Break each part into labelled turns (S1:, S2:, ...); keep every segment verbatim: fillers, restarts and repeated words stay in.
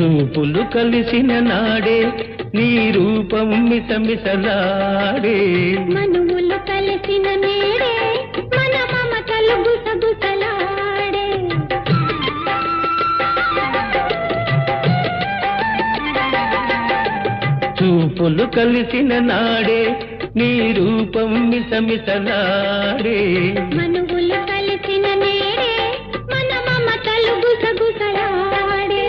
S1: చూపులు కలిసిన నాడే నీ రూపం మిసమిసలాడే
S2: మనువులు కలిసిన నేడే మన మమతలు గుసగుసలాడే
S1: చూపులు కలిసిన నాడే నీ రూపం మిసమిసలాడే
S2: మనువులు కలిసిన నేడే మన మమతలు గుసగుసలాడే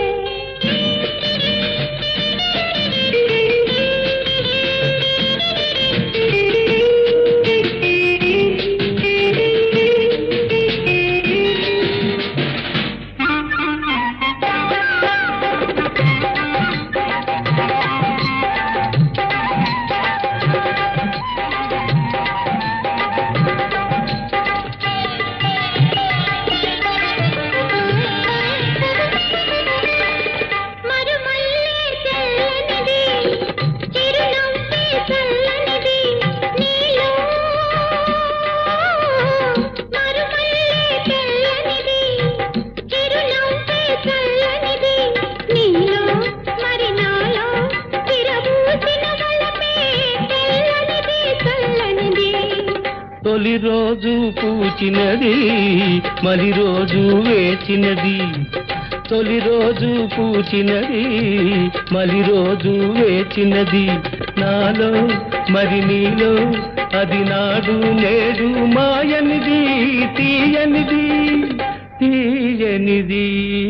S1: తొలి రోజు పూచినది మరి రోజు వేచినది తొలి రోజు పూచినది మరి రోజు వేచినది నాలో మరి నీలో అది నాడు నేడు మాయనిది తీయనిది తీయనిది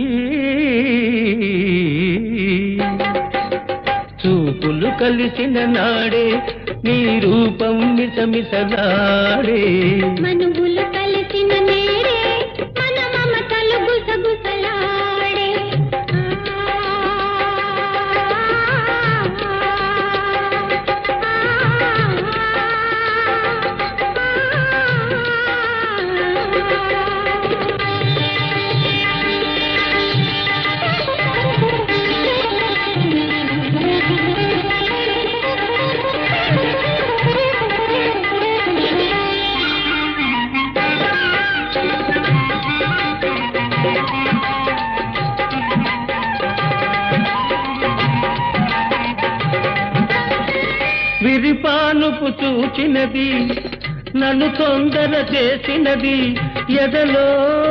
S1: చూపులు కలిసిన నాడే నీ రూపం మిసమిసలాడే
S2: మనువులు కలిసిన నేడే మన మమతలు గుసగుసలాడే
S1: విరిపానుపు చూచినది నన్ను తొందర చేసినది ఎదలో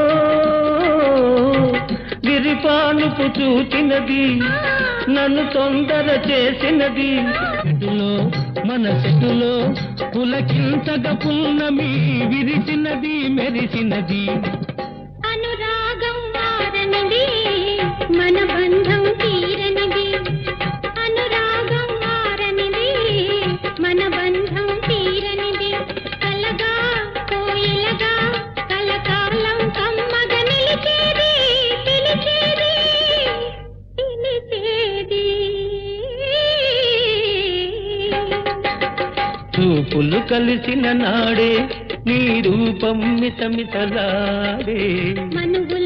S1: విరిపానుపు చూచినది నన్ను తొందర చేసినది చెట్టులో మన చెట్టులో పులకింతగా పున్నమి విరిసినది మెరిసినది
S2: అనురాగం మారనిది మన బంధం తీరనిది అనురాగం మారనిది మన బంధం తీరనిది కలగా కోయిలగా కలకాలం కమ్మగా నిలిచేది పిలిచేది పిలిచేది
S1: చూపులు కలిసిన నాడే నీ రూపం మిసమిసలాడే
S2: మనువులు